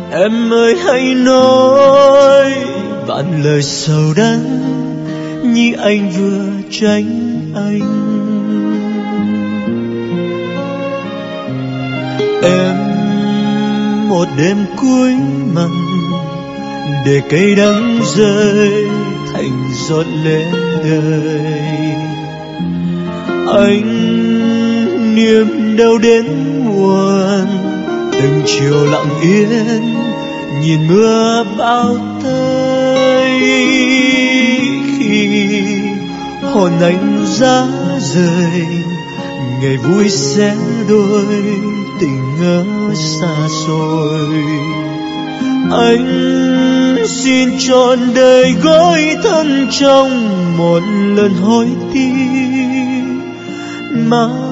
Em ơi hãy nói vạn lời sầu đắng như anh vừa tránh anh. Em một đêm cuối mặn để cây đắng rơi thành giọt lệ đời. Anh niềm đau đến muộn, từng chiều lặng yên nhìn mưa bão tới. Khi hồn anh giá rời, ngày vui sẽ đôi, tình ngỡ xa xôi. Anh xin trọn đời gói thân trong một lần hối tiếc. Mà